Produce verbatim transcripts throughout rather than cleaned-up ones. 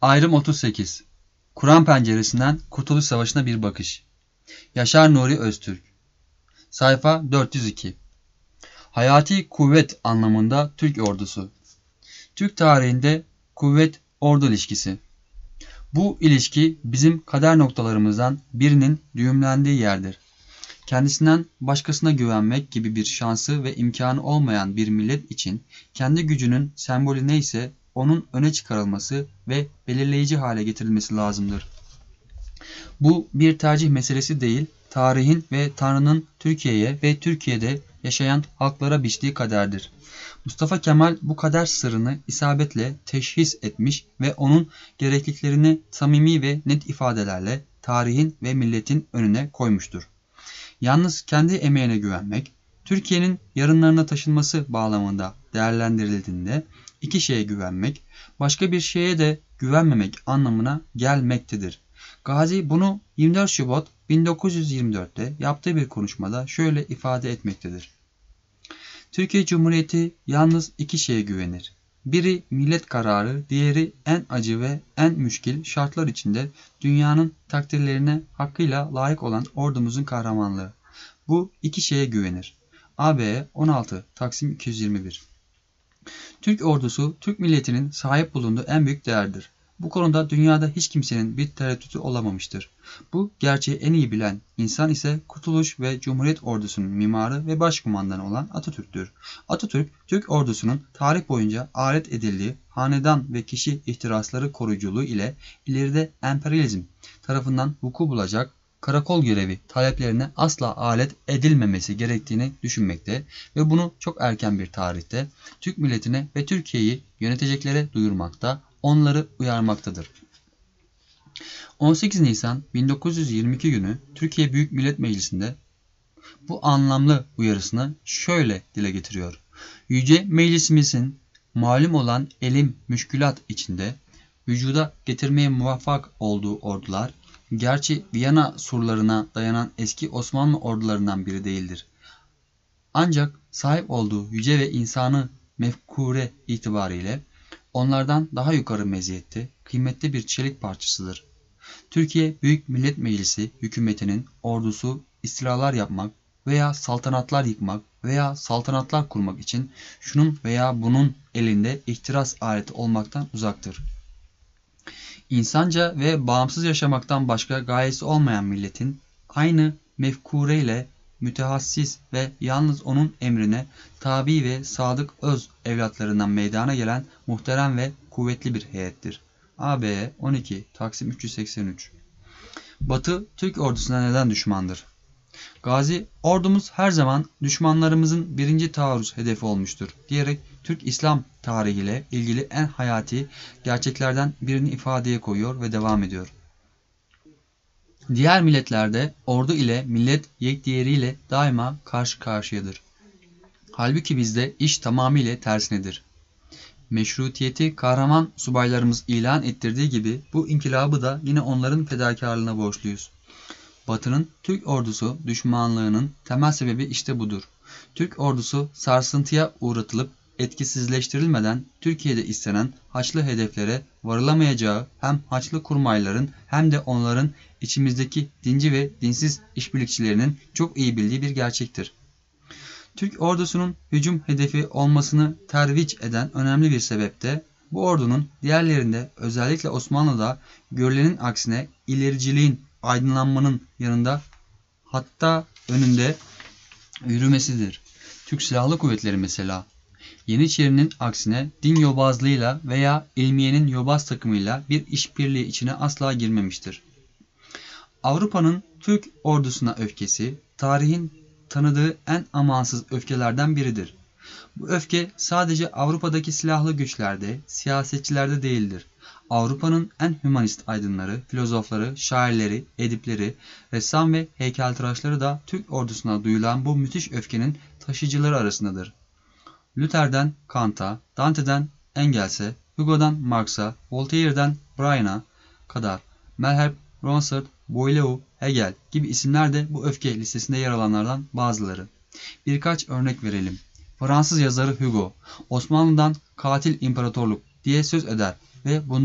Ayrım otuz sekiz. Kur'an penceresinden Kurtuluş Savaşı'na bir bakış. Yaşar Nuri Öztürk. Sayfa dört yüz iki. Hayati kuvvet anlamında Türk ordusu. Türk tarihinde kuvvet-ordu ilişkisi. Bu ilişki bizim kader noktalarımızdan birinin düğümlendiği yerdir. Kendisinden başkasına güvenmek gibi bir şansı ve imkanı olmayan bir millet için kendi gücünün sembolü neyse onun öne çıkarılması ve belirleyici hale getirilmesi lazımdır. Bu bir tercih meselesi değil, tarihin ve Tanrı'nın Türkiye'ye ve Türkiye'de yaşayan halklara biçtiği kaderdir. Mustafa Kemal bu kader sırrını isabetle teşhis etmiş ve onun gerekliliklerini samimi ve net ifadelerle tarihin ve milletin önüne koymuştur. Yalnız kendi emeğine güvenmek, Türkiye'nin yarınlarına taşınması bağlamında değerlendirildiğinde iki şeye güvenmek, başka bir şeye de güvenmemek anlamına gelmektedir. Gazi bunu yirmi dört Şubat bin dokuz yüz yirmi dört'te yaptığı bir konuşmada şöyle ifade etmektedir. Türkiye Cumhuriyeti yalnız iki şeye güvenir. Biri millet kararı, diğeri en acı ve en müşkil şartlar içinde dünyanın takdirlerine hakkıyla layık olan ordumuzun kahramanlığı. Bu iki şeye güvenir. A B on altı Taksim iki yüz yirmi bir. Türk ordusu, Türk milletinin sahip bulunduğu en büyük değerdir. Bu konuda dünyada hiç kimsenin bir tereddütü olamamıştır. Bu gerçeği en iyi bilen insan ise Kurtuluş ve Cumhuriyet ordusunun mimarı ve başkumandanı olan Atatürk'tür. Atatürk, Türk ordusunun tarih boyunca alet edildiği hanedan ve kişi ihtirasları koruyuculuğu ile ileride emperyalizm tarafından vuku bulacak karakol görevi taleplerine asla alet edilmemesi gerektiğini düşünmekte ve bunu çok erken bir tarihte Türk milletine ve Türkiye'yi yöneteceklere duyurmakta, onları uyarmaktadır. on sekiz Nisan bin dokuz yüz yirmi iki günü Türkiye Büyük Millet Meclisi'nde bu anlamlı uyarısını şöyle dile getiriyor. Yüce Meclisimizin malum olan elim müşkülat içinde vücuda getirmeye muvaffak olduğu ordular, gerçi Viyana surlarına dayanan eski Osmanlı ordularından biri değildir. Ancak sahip olduğu yüce ve insanı mefkure itibariyle onlardan daha yukarı meziyette, kıymetli bir çelik parçasıdır. Türkiye Büyük Millet Meclisi hükümetinin ordusu istilalar yapmak veya saltanatlar yıkmak veya saltanatlar kurmak için şunun veya bunun elinde ihtiras aleti olmaktan uzaktır. İnsanca ve bağımsız yaşamaktan başka gayesi olmayan milletin aynı mefkureyle mütehassis ve yalnız onun emrine tabi ve sadık öz evlatlarından meydana gelen muhterem ve kuvvetli bir heyettir. A B on iki Taksim üç yüz seksen üç. Batı Türk ordusuna neden düşmandır? Gazi, ordumuz her zaman düşmanlarımızın birinci taarruz hedefi olmuştur diyerek Türk İslam tarihiyle ilgili en hayati gerçeklerden birini ifadeye koyuyor ve devam ediyor. Diğer milletlerde ordu ile millet yekdiğeriyle daima karşı karşıyadır. Halbuki bizde iş tamamıyla tersinedir. Meşrutiyeti kahraman subaylarımız ilan ettirdiği gibi bu inkılabı da yine onların fedakarlığına borçluyuz. Batı'nın Türk ordusu düşmanlığının temel sebebi işte budur. Türk ordusu sarsıntıya uğratılıp etkisizleştirilmeden Türkiye'de istenen Haçlı hedeflere varılamayacağı hem Haçlı kurmayların hem de onların içimizdeki dinci ve dinsiz işbirlikçilerinin çok iyi bildiği bir gerçektir. Türk ordusunun hücum hedefi olmasını terviç eden önemli bir sebep de bu ordunun diğerlerinde özellikle Osmanlı'da görülenin aksine ilericiliğin, aydınlanmanın yanında hatta önünde yürümesidir. Türk Silahlı Kuvvetleri mesela Yeniçerinin aksine din yobazlığıyla veya ilmiyenin yobaz takımıyla bir işbirliği içine asla girmemiştir. Avrupa'nın Türk ordusuna öfkesi, tarihin tanıdığı en amansız öfkelerden biridir. Bu öfke sadece Avrupa'daki silahlı güçlerde, siyasetçilerde değildir. Avrupa'nın en hümanist aydınları, filozofları, şairleri, edipleri, ressam ve heykeltıraşları da Türk ordusuna duyulan bu müthiş öfkenin taşıyıcıları arasındadır. Luther'den Kant'a, Dante'den Engels'e, Hugo'dan Marx'a, Voltaire'den Bryan'a kadar Malherbe, Ronsard, Boileau, Hegel gibi isimler de bu öfke listesinde yer alanlardan bazıları. Birkaç örnek verelim. Fransız yazarı Hugo, Osmanlı'dan katil imparatorluk diye söz eder ve bundan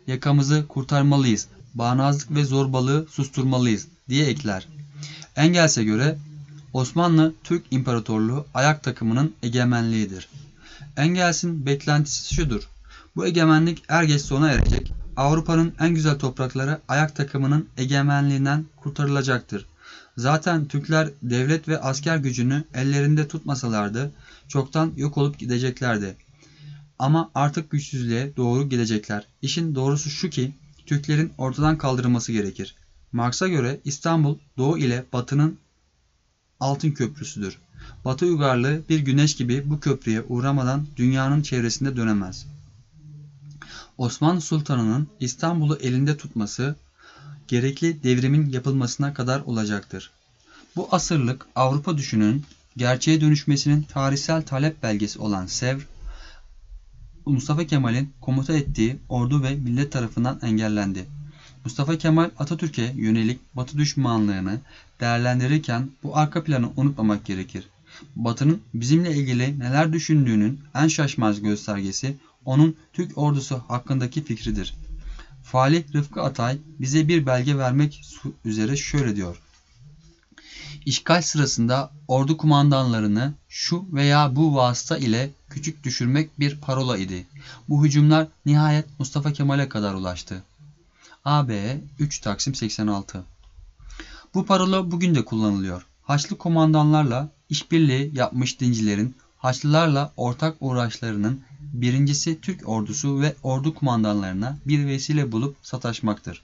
yakamızı kurtarmalıyız, bağnazlık ve zorbalığı susturmalıyız diye ekler. Engels'e göre Osmanlı Türk İmparatorluğu ayak takımının egemenliğidir. Engels'in beklentisi şudur: bu egemenlik er geç sona erecek, Avrupa'nın en güzel toprakları ayak takımının egemenliğinden kurtarılacaktır. Zaten Türkler devlet ve asker gücünü ellerinde tutmasalardı çoktan yok olup gideceklerdi. Ama artık güçsüzlüğe doğru gidecekler. İşin doğrusu şu ki Türklerin ortadan kaldırılması gerekir. Marx'a göre İstanbul Doğu ile Batı'nın altın köprüsüdür. Batı uygarlığı bir güneş gibi bu köprüye uğramadan dünyanın çevresinde dönemez. Osmanlı Sultanı'nın İstanbul'u elinde tutması gerekli devrimin yapılmasına kadar olacaktır. Bu asırlık Avrupa düşününün gerçeğe dönüşmesinin tarihsel talep belgesi olan Sevr, Mustafa Kemal'in komuta ettiği ordu ve millet tarafından engellendi. Mustafa Kemal Atatürk'e yönelik Batı düşmanlığını değerlendirirken bu arka planı unutmamak gerekir. Batı'nın bizimle ilgili neler düşündüğünün en şaşmaz göstergesi onun Türk ordusu hakkındaki fikridir. Falih Rıfkı Atay bize bir belge vermek üzere şöyle diyor: İşgal sırasında ordu kumandanlarını şu veya bu vasıta ile küçük düşürmek bir parola idi. Bu hücumlar nihayet Mustafa Kemal'e kadar ulaştı. A B üç Taksim seksen altı. Bu parola bugün de kullanılıyor. Haçlı komandanlarla işbirliği yapmış dincilerin Haçlılarla ortak uğraşlarının birincisi Türk ordusu ve ordu kumandanlarına bir vesile bulup sataşmaktır.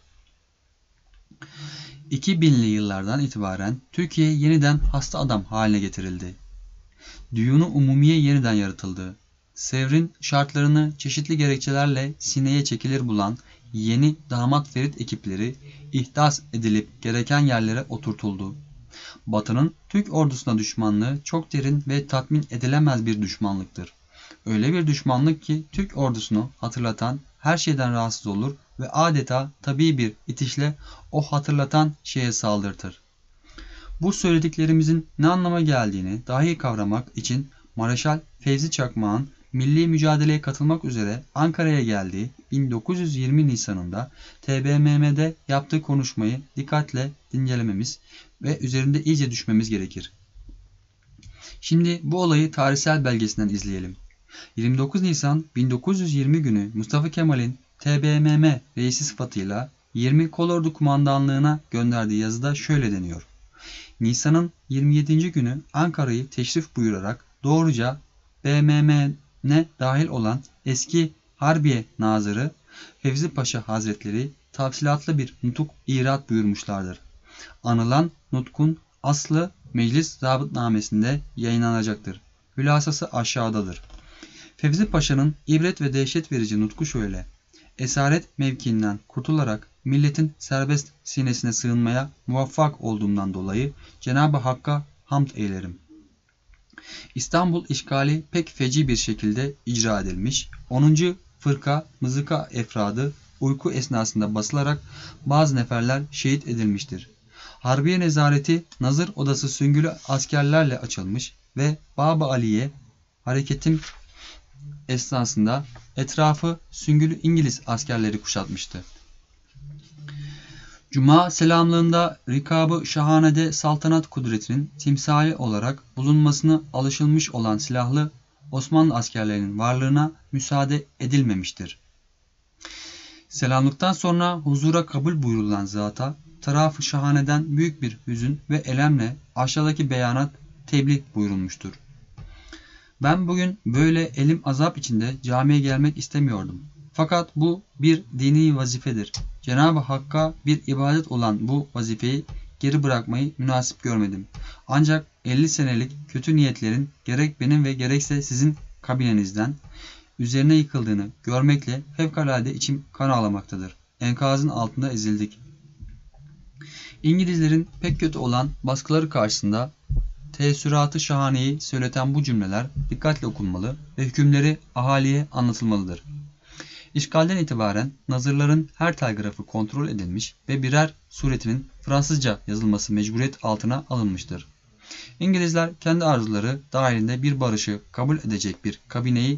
iki binli yıllardan itibaren Türkiye yeniden hasta adam haline getirildi. Düyunu umumiye yeniden yaratıldı. Sevr'in şartlarını çeşitli gerekçelerle sineye çekilir bulan yeni damat ferit ekipleri ihdas edilip gereken yerlere oturtuldu. Batı'nın Türk ordusuna düşmanlığı çok derin ve tatmin edilemez bir düşmanlıktır. Öyle bir düşmanlık ki Türk ordusunu hatırlatan her şeyden rahatsız olur ve adeta tabii bir itişle o hatırlatan şeye saldırtır. Bu söylediklerimizin ne anlama geldiğini daha iyi kavramak için Mareşal Fevzi Çakmak'ın milli mücadeleye katılmak üzere Ankara'ya geldiği bin dokuz yüz yirmi Nisan'ında T B M M'de yaptığı konuşmayı dikkatle dinlememiz ve üzerinde iyice düşmemiz gerekir. Şimdi bu olayı tarihsel belgesinden izleyelim. yirmi dokuz Nisan bin dokuz yüz yirmi günü Mustafa Kemal'in T B M M reisi sıfatıyla yirmi Kolordu Kumandanlığı'na gönderdiği yazıda şöyle deniyor: Nisan'ın yirmi yedinci günü Ankara'yı teşrif buyurarak doğruca B M M'ne dahil olan eski Harbiye Nazırı Fevzi Paşa Hazretleri tafsilatlı bir nutuk irat buyurmuşlardır. Anılan nutkun aslı meclis zabıtnamesinde yayınlanacaktır. Hülasası aşağıdadır. Fevzi Paşa'nın ibret ve dehşet verici nutku şöyle: Esaret mevkiinden kurtularak milletin serbest sinesine sığınmaya muvaffak olduğumdan dolayı Cenab-ı Hakk'a hamd eylerim. İstanbul işgali pek feci bir şekilde icra edilmiş. onuncu Fırka Mızıka efradı uyku esnasında basılarak bazı neferler şehit edilmiştir. Harbiye nezareti nazır odası süngülü askerlerle açılmış ve Bab-ı Aliye hareketim esnasında etrafı süngülü İngiliz askerleri kuşatmıştı. Cuma selamlığında Rikab-ı Şahane'de saltanat kudretinin timsali olarak bulunmasına alışılmış olan silahlı Osmanlı askerlerinin varlığına müsaade edilmemiştir. Selamlıktan sonra huzura kabul buyurulan zata taraf-ı şahaneden büyük bir hüzün ve elemle aşağıdaki beyanat tebliğ buyurulmuştur. Ben bugün böyle elim azap içinde camiye gelmek istemiyordum. Fakat bu bir dini vazifedir. Cenab-ı Hakk'a bir ibadet olan bu vazifeyi geri bırakmayı münasip görmedim. Ancak elli senelik kötü niyetlerin gerek benim ve gerekse sizin kabinenizden üzerine yıkıldığını görmekle fevkalade içim kan ağlamaktadır. Enkazın altında ezildik. İngilizlerin pek kötü olan baskıları karşısında teessüratı şahaneyi söyleten bu cümleler dikkatle okunmalı ve hükümleri ahaliye anlatılmalıdır. İşgalden itibaren nazırların her telgrafı kontrol edilmiş ve birer suretinin Fransızca yazılması mecburiyet altına alınmıştır. İngilizler kendi arzuları dahilinde bir barışı kabul edecek bir kabineyi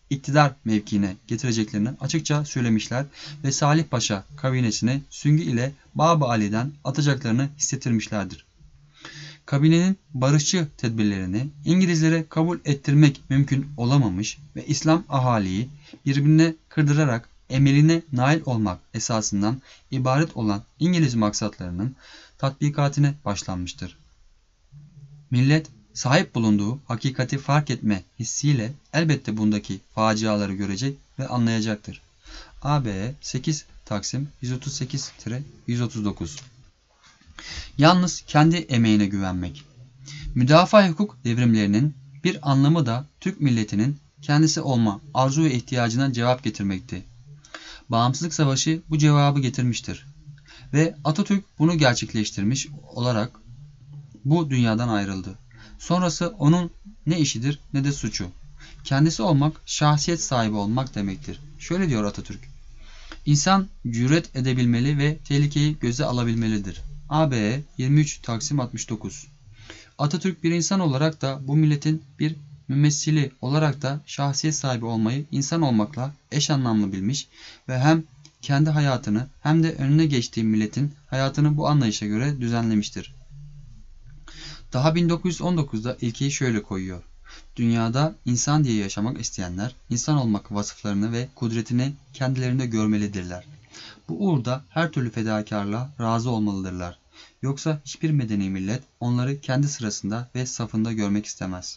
iktidar mevkiine getireceklerini açıkça söylemişler ve Salih Paşa kabinesine Süngü ile Bab-ı Ali'den atacaklarını hissettirmişlerdir. Kabinenin barışçı tedbirlerini İngilizlere kabul ettirmek mümkün olamamış ve İslam ahaliyi birbirine kırdırarak emeline nail olmak esasından ibaret olan İngiliz maksatlarının tatbikatine başlanmıştır. Millet sahip bulunduğu hakikati fark etme hissiyle elbette bundaki faciaları görecek ve anlayacaktır. A B sekiz Taksim yüz otuz sekiz yüz otuz dokuz. Yalnız kendi emeğine güvenmek. Müdafaa hukuk devrimlerinin bir anlamı da Türk milletinin kendisi olma arzu ve ihtiyacına cevap getirmekti. Bağımsızlık Savaşı bu cevabı getirmiştir. Ve Atatürk bunu gerçekleştirmiş olarak bu dünyadan ayrıldı. Sonrası onun ne işidir ne de suçu. Kendisi olmak, şahsiyet sahibi olmak demektir. Şöyle diyor Atatürk. İnsan cüret edebilmeli ve tehlikeyi göze alabilmelidir. A B yirmi üç Taksim altmış dokuz. Atatürk bir insan olarak da bu milletin bir mümessili olarak da şahsiyet sahibi olmayı insan olmakla eş anlamlı bilmiş ve hem kendi hayatını hem de önüne geçtiği milletin hayatını bu anlayışa göre düzenlemiştir. Daha bin dokuz yüz on dokuzda ilkeyi şöyle koyuyor. Dünyada insan diye yaşamak isteyenler insan olmak vasıflarını ve kudretini kendilerinde görmelidirler. Bu uğurda her türlü fedakarlığa razı olmalıdırlar. Yoksa hiçbir medeni millet onları kendi sırasında ve safında görmek istemez.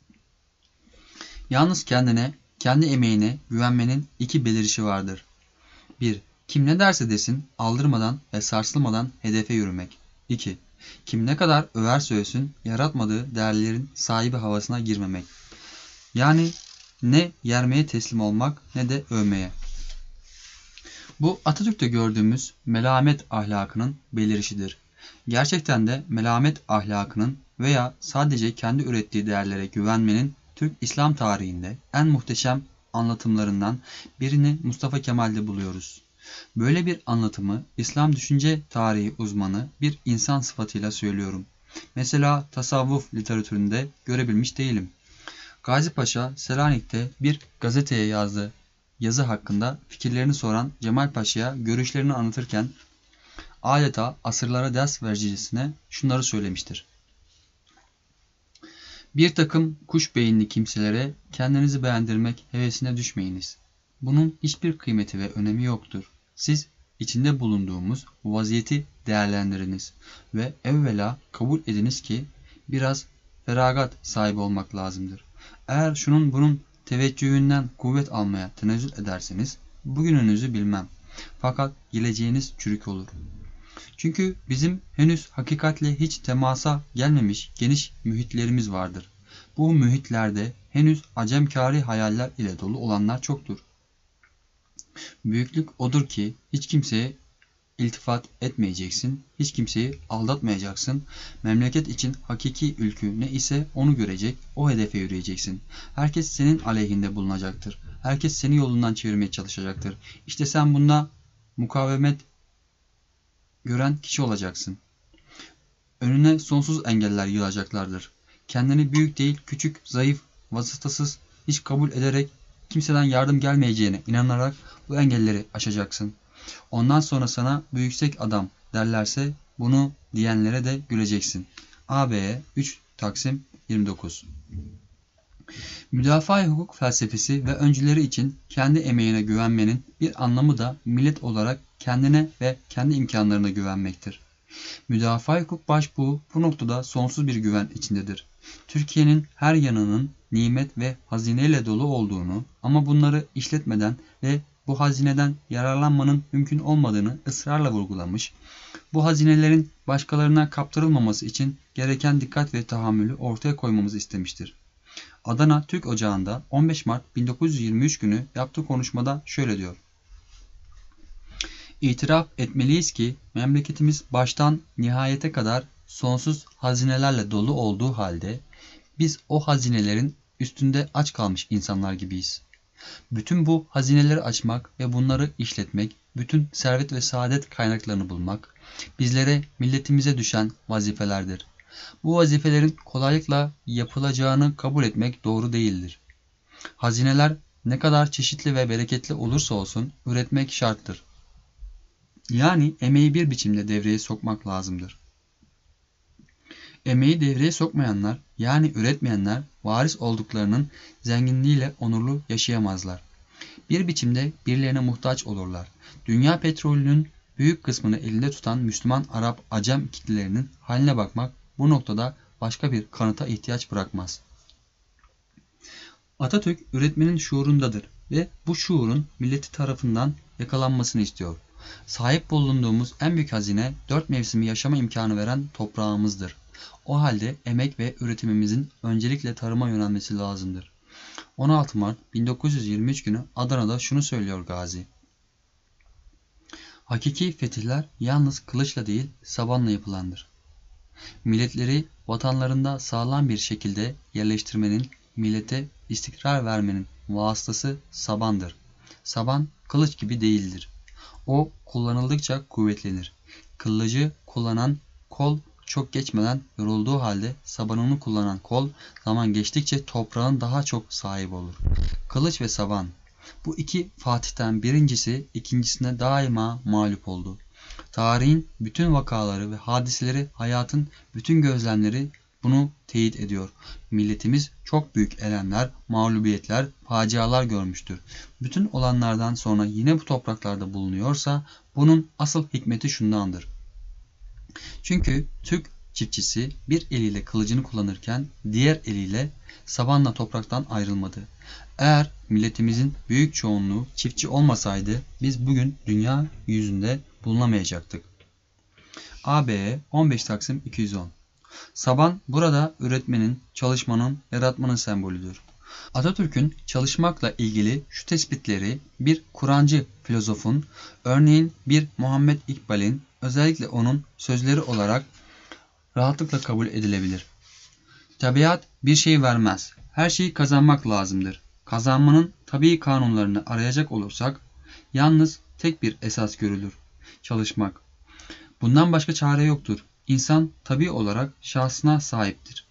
Yalnız kendine, kendi emeğine güvenmenin iki belirişi vardır. bir. Kim ne derse desin aldırmadan ve sarsılmadan hedefe yürümek. iki. Kim ne kadar över söylesin yaratmadığı değerlerin sahibi havasına girmemek. Yani ne yermeye teslim olmak ne de övmeye. Bu Atatürk'te gördüğümüz melamet ahlakının belirişidir. Gerçekten de melamet ahlakının veya sadece kendi ürettiği değerlere güvenmenin Türk İslam tarihinde en muhteşem anlatımlarından birini Mustafa Kemal'de buluyoruz. Böyle bir anlatımı İslam düşünce tarihi uzmanı bir insan sıfatıyla söylüyorum. Mesela tasavvuf literatüründe görebilmiş değilim. Gazi Paşa Selanik'te bir gazeteye yazdığı yazı hakkında fikirlerini soran Cemal Paşa'ya görüşlerini anlatırken adeta asırlara ders vericesine şunları söylemiştir. Bir takım kuş beyinli kimselere kendinizi beğendirmek hevesine düşmeyiniz. Bunun hiçbir kıymeti ve önemi yoktur. Siz içinde bulunduğumuz vaziyeti değerlendiriniz ve evvela kabul ediniz ki biraz feragat sahibi olmak lazımdır. Eğer şunun bunun teveccühünden kuvvet almaya tenezzül ederseniz bugününüzü bilmem. Fakat geleceğiniz çürük olur. Çünkü bizim henüz hakikatle hiç temasa gelmemiş geniş mühitlerimiz vardır. Bu mühitlerde henüz acemkâri hayaller ile dolu olanlar çoktur. Büyüklük odur ki hiç kimseye iltifat etmeyeceksin, hiç kimseyi aldatmayacaksın. Memleket için hakiki ülkü ne ise onu görecek, o hedefe yürüyeceksin. Herkes senin aleyhinde bulunacaktır. Herkes seni yolundan çevirmeye çalışacaktır. İşte sen bunda mukavemet gören kişi olacaksın. Önüne sonsuz engeller yığılacaklardır. Kendini büyük değil, küçük, zayıf, vasıtasız, hiç kabul ederek, kimseden yardım gelmeyeceğine inanarak bu engelleri aşacaksın. Ondan sonra sana bu yüksek adam derlerse bunu diyenlere de güleceksin. A B üç Taksim yirmi dokuz. Müdafaa hukuk felsefesi ve öncüleri için kendi emeğine güvenmenin bir anlamı da millet olarak kendine ve kendi imkanlarına güvenmektir. Müdafaa hukuk başbuğu bu noktada sonsuz bir güven içindedir. Türkiye'nin her yanının nimet ve hazineyle dolu olduğunu ama bunları işletmeden ve bu hazineden yararlanmanın mümkün olmadığını ısrarla vurgulamış, bu hazinelerin başkalarına kaptırılmaması için gereken dikkat ve tahammülü ortaya koymamızı istemiştir. Adana Türk Ocağı'nda on beş Mart bin dokuz yüz yirmi üç günü yaptığı konuşmada şöyle diyor. İtiraf etmeliyiz ki memleketimiz baştan nihayete kadar sonsuz hazinelerle dolu olduğu halde biz o hazinelerin üstünde aç kalmış insanlar gibiyiz. Bütün bu hazineleri açmak ve bunları işletmek, bütün servet ve saadet kaynaklarını bulmak bizlere, milletimize düşen vazifelerdir. Bu vazifelerin kolaylıkla yapılacağını kabul etmek doğru değildir. Hazineler ne kadar çeşitli ve bereketli olursa olsun üretmek şarttır. Yani emeği bir biçimde devreye sokmak lazımdır. Emeği devreye sokmayanlar, yani üretmeyenler, varis olduklarının zenginliğiyle onurlu yaşayamazlar. Bir biçimde birilerine muhtaç olurlar. Dünya petrolünün büyük kısmını elinde tutan Müslüman, Arap, Acem kitlelerinin haline bakmak bu noktada başka bir kanıta ihtiyaç bırakmaz. Atatürk üretmenin şuurundadır ve bu şuurun milleti tarafından yakalanmasını istiyor. Sahip bulunduğumuz en büyük hazine dört mevsimi yaşama imkanı veren toprağımızdır. O halde emek ve üretimimizin öncelikle tarıma yönelmesi lazımdır. on altı Mart bin dokuz yüz yirmi üç günü Adana'da şunu söylüyor Gazi: Hakiki fetihler yalnız kılıçla değil sabanla yapılandır. Milletleri vatanlarında sağlam bir şekilde yerleştirmenin, millete istikrar vermenin vasıtası sabandır. Saban kılıç gibi değildir. O kullanıldıkça kuvvetlenir. Kılıcı kullanan kol çok geçmeden yorulduğu halde sabanını kullanan kol zaman geçtikçe toprağın daha çok sahibi olur. Kılıç ve saban. Bu iki fatihten birincisi ikincisine daima mağlup oldu. Tarihin bütün vakaları ve hadiseleri, hayatın bütün gözlemleri bunu teyit ediyor. Milletimiz çok büyük elemler, mağlubiyetler, facialar görmüştür. Bütün olanlardan sonra yine bu topraklarda bulunuyorsa bunun asıl hikmeti şundandır. Çünkü Türk çiftçisi bir eliyle kılıcını kullanırken diğer eliyle sabanla topraktan ayrılmadı. Eğer milletimizin büyük çoğunluğu çiftçi olmasaydı biz bugün dünya yüzünde bulunamayacaktık. A B E on beş Taksim iki yüz on. Saban burada üretmenin, çalışmanın, yaratmanın sembolüdür. Atatürk'ün çalışmakla ilgili şu tespitleri bir Kur'ancı filozofun, örneğin bir Muhammed İkbal'in, özellikle onun sözleri olarak rahatlıkla kabul edilebilir. Tabiat bir şey vermez. Her şeyi kazanmak lazımdır. Kazanmanın tabii kanunlarını arayacak olursak yalnız tek bir esas görülür: çalışmak. Bundan başka çare yoktur. İnsan tabii olarak şahsına sahiptir.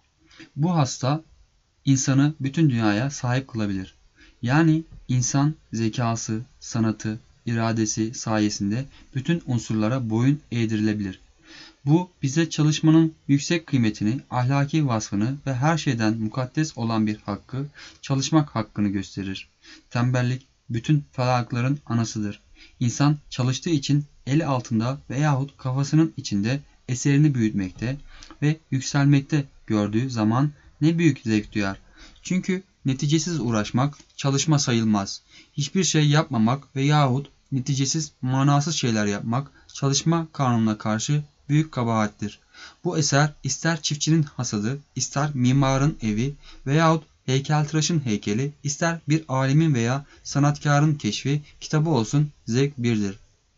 Bu hasta insanı bütün dünyaya sahip kılabilir. Yani insan zekası, sanatı, iradesi sayesinde bütün unsurlara boyun eğdirilebilir. Bu bize çalışmanın yüksek kıymetini, ahlaki vasfını ve her şeyden mukaddes olan bir hakkı, çalışmak hakkını gösterir. Tembellik bütün felakların anasıdır. İnsan çalıştığı için eli altında veyahut kafasının içinde eserini büyütmekte ve yükselmekte gördüğü zaman ne büyük zevk duyar. Çünkü neticesiz uğraşmak çalışma sayılmaz. Hiçbir şey yapmamak veyahut neticesiz, manasız şeyler yapmak çalışma kanununa karşı büyük kabahattir. Bu eser ister çiftçinin hasadı, ister mimarın evi veyahut heykeltıraşın heykeli, ister bir alimin veya sanatkarın keşfi kitabı olsun, zevk birdir.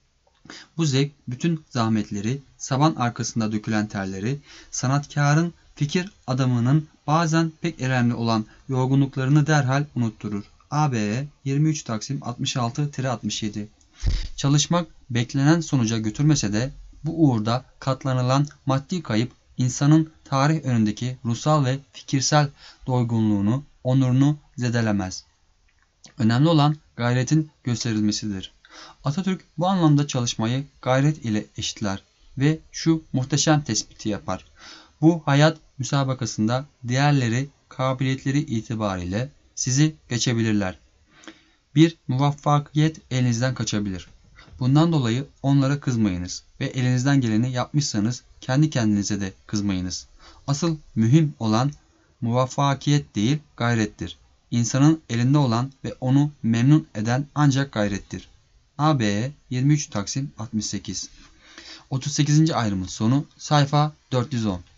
Bu zevk bütün zahmetleri, saban arkasında dökülen terleri, sanatkarın, fikir adamının bazen pek önemli olan yorgunluklarını derhal unutturur. A B E yirmi üç Taksim altmış altı altmış yedi. Çalışmak beklenen sonuca götürmese de bu uğurda katlanılan maddi kayıp insanın tarih önündeki ruhsal ve fikirsel doygunluğunu, onurunu zedelemez. Önemli olan gayretin gösterilmesidir. Atatürk bu anlamda çalışmayı gayret ile eşitler ve şu muhteşem tespiti yapar: Bu hayat müsabakasında diğerleri kabiliyetleri itibariyle sizi geçebilirler. Bir muvaffakiyet elinizden kaçabilir. Bundan dolayı onlara kızmayınız ve elinizden geleni yapmışsanız kendi kendinize de kızmayınız. Asıl mühim olan muvaffakiyet değil gayrettir. İnsanın elinde olan ve onu memnun eden ancak gayrettir. A B E yirmi üç Taksim altmış sekiz. otuz sekizinci ayrımın sonu sayfa dört yüz on.